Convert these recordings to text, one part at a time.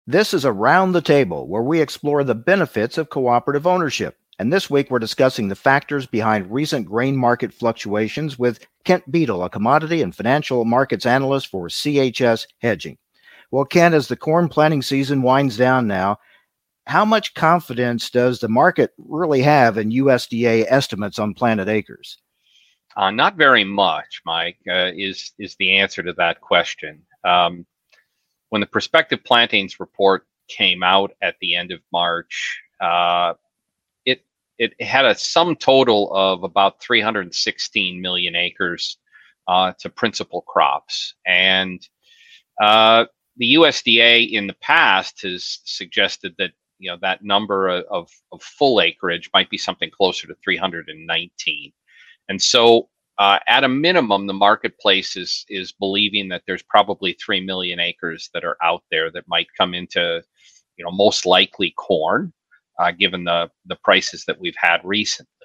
This is Around the Table, where we explore the benefits of cooperative ownership. And this week, we're discussing the factors behind recent grain market fluctuations with Kent Beadle, a commodity and financial markets analyst for CHS Hedging. Well, Kent, as the corn planting season winds down now, how much confidence does the market really have in USDA estimates on planted acres? Not very much, Mike, is the answer to that question. When the prospective plantings report came out at the end of March, it had a sum total of about 316 million acres to principal crops. And the USDA in the past has suggested that that number of full acreage might be something closer to 319. And so at a minimum, the marketplace is believing that there's probably 3 million acres that are out there that might come into, most likely corn, given the prices that we've had recently.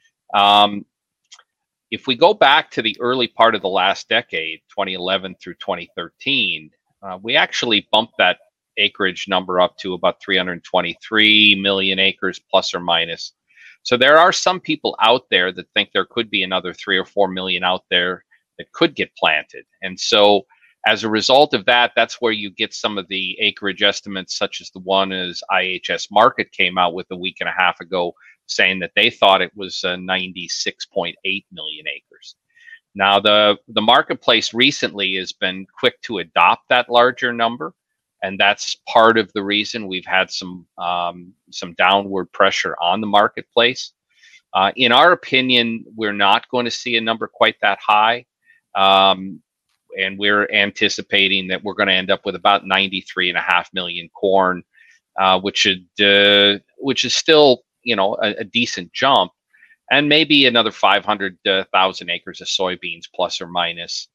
If we go back to the early part of the last decade, 2011 through 2013, we actually bumped that acreage number up to about 323 million acres plus or minus. So there are some people out there that think there could be another 3 or 4 million out there that could get planted. And so as a result of that, that's where you get some of the acreage estimates, such as the one as IHS Markit came out with a week and a half ago, saying that they thought it was 96.8 million acres. Now, the marketplace recently has been quick to adopt that larger number. And that's part of the reason we've had some downward pressure on the marketplace. In our opinion, we're not going to see a number quite that high. And we're anticipating that we're going to end up with about 93.5 million corn, which is still, a decent jump, and maybe another 500,000 acres of soybeans plus or minus.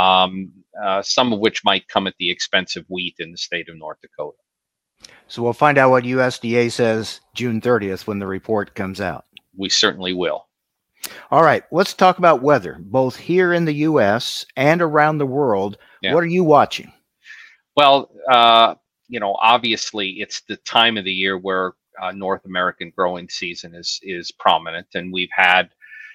Some of which might come at the expense of wheat in the state of North Dakota. So we'll find out what USDA says June 30th when the report comes out. We certainly will. All right, let's talk about weather, both here in the U.S. and around the world. Yeah. What are you watching? Well, obviously it's the time of the year where North American growing season is prominent, and we've had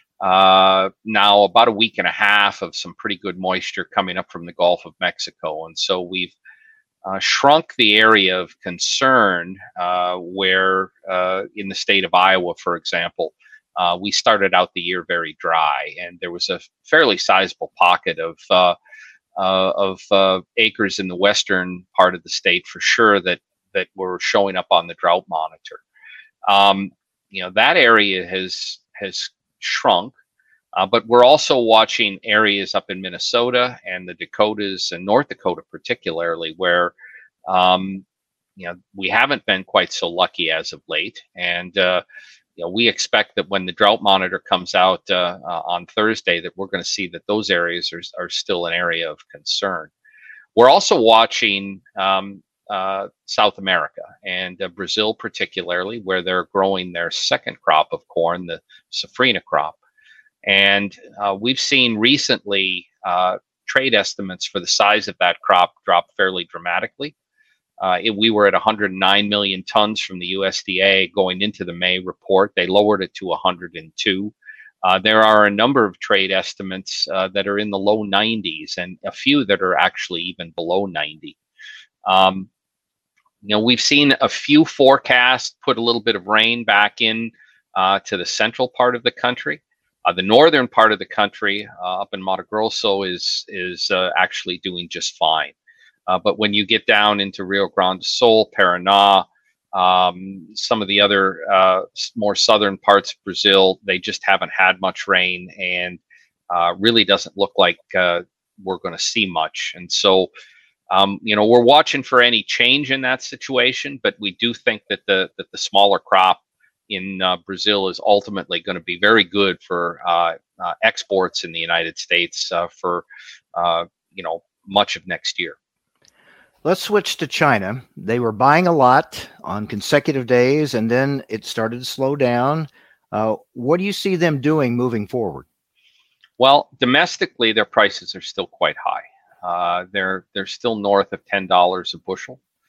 now about a week and a half of some pretty good moisture coming up from the Gulf of Mexico. And so we've shrunk the area of concern where in the state of Iowa, for example, we started out the year very dry, and there was a fairly sizable pocket of acres in the western part of the state for sure that were showing up on the drought monitor. That area has shrunk, but we're also watching areas up in Minnesota and the Dakotas and North Dakota particularly where we haven't been quite so lucky as of late, and we expect that when the drought monitor comes out on Thursday that we're going to see that those areas are still an area of concern. We're also watching South America and Brazil particularly, where they're growing their second crop of corn, the safrinha crop. And we've seen recently trade estimates for the size of that crop drop fairly dramatically. We were at 109 million tons from the USDA going into the May report. They lowered it to 102. There are a number of trade estimates that are in the low 90s, and a few that are actually even below 90. We've seen a few forecasts put a little bit of rain back in to the central part of the country. The northern part of the country, up in Mato Grosso, is actually doing just fine. But when you get down into Rio Grande do Sul, Paraná, some of the other more southern parts of Brazil, they just haven't had much rain, and really doesn't look like we're going to see much. And so, we're watching for any change in that situation, but we do think that the smaller crop in Brazil is ultimately going to be very good for exports in the United States for much of next year. Let's switch to China. They were buying a lot on consecutive days, and then it started to slow down. What do you see them doing moving forward? Well, domestically, their prices are still quite high. They're still north of $10 a bushel.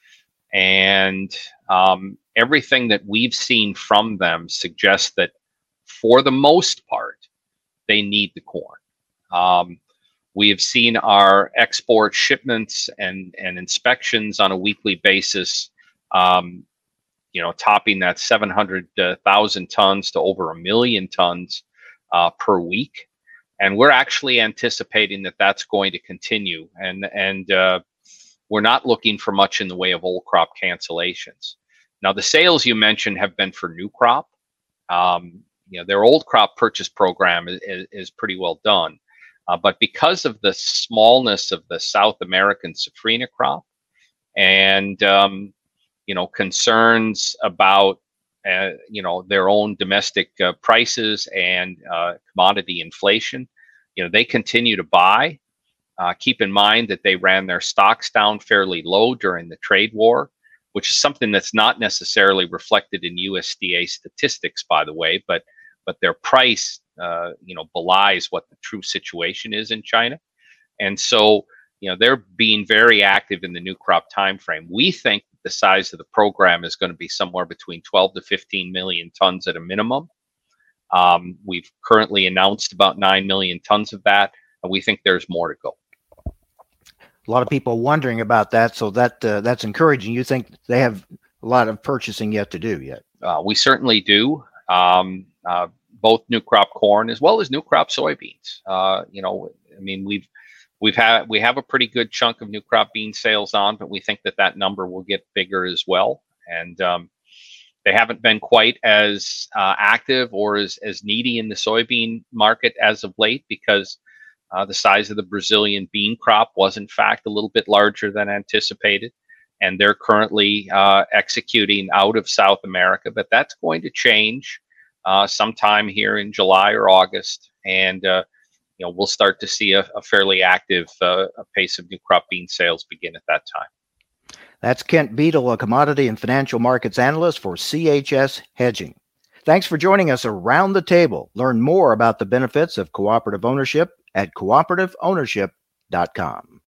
And everything that we've seen from them suggests that for the most part, they need the corn. We have seen our export shipments and inspections on a weekly basis, topping that 700,000 tons to over 1 million tons per week. And we're actually anticipating that that's going to continue. And we're not looking for much in the way of old crop cancellations. Now, the sales you mentioned have been for new crop. Their old crop purchase program is pretty well done. But because of the smallness of the South American safrinha crop and, concerns about, their own domestic prices and commodity inflation, they continue to buy. Keep in mind that they ran their stocks down fairly low during the trade war, which is something that's not necessarily reflected in USDA statistics, by the way, but their price, belies what the true situation is in China. And so, they're being very active in the new crop timeframe. We think the size of the program is going to be somewhere between 12 to 15 million tons at a minimum. We've currently announced about 9 million tons of that, and we think there's more to go. A lot of people wondering about that, so that's encouraging. You think they have a lot of purchasing yet to do yet? We certainly do. Both new crop corn as well as new crop soybeans. We have a pretty good chunk of new crop bean sales on, but we think that number will get bigger as well. And they haven't been quite as active or as needy in the soybean market as of late because the size of the Brazilian bean crop was in fact a little bit larger than anticipated. And they're currently executing out of South America, but that's going to change sometime here in July or August. And we'll start to see a fairly active pace of new crop bean sales begin at that time. That's Kent Beadle, a commodity and financial markets analyst for CHS Hedging. Thanks for joining us around the table. Learn more about the benefits of cooperative ownership at cooperativeownership.com.